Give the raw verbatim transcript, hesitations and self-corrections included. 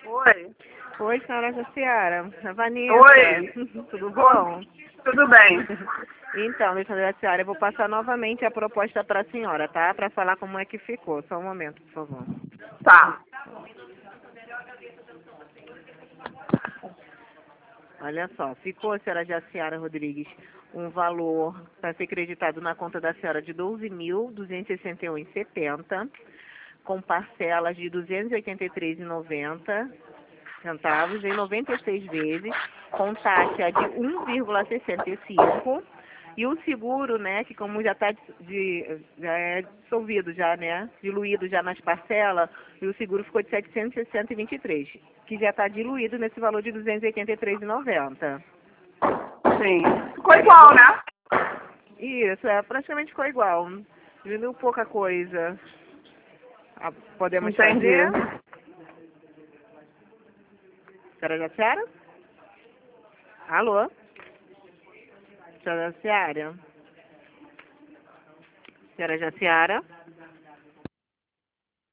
Oi. Oi, senhora Jaciara. A Vanessa. Oi. Tudo bom? Tudo bem. Então, minha senhora Jaciara, eu vou passar novamente a proposta para a senhora, tá? Para falar como é que ficou. Só um momento, por favor. Tá. Olha só, ficou, senhora Jaciara Rodrigues, um valor para ser creditado na conta da senhora de doze mil duzentos e sessenta e um reais e setenta centavos, com parcelas de duzentos e oitenta e três reais e noventa centavos em noventa e seis vezes, com taxa de um vírgula sessenta e cinco. E o seguro, né, que como já está de, já é dissolvido já, né, diluído já nas parcelas, e o seguro ficou de setecentos e sessenta e vinte e três, que já está diluído nesse valor de duzentos e oitenta e três reais e noventa centavos. Sim. Ficou igual, né? Isso, é, praticamente ficou igual. Diminuiu pouca coisa. Ah, podemos Entendi. fazer? Senhora Jaciara? Alô? Senhora Jaciara? Senhora Jaciara?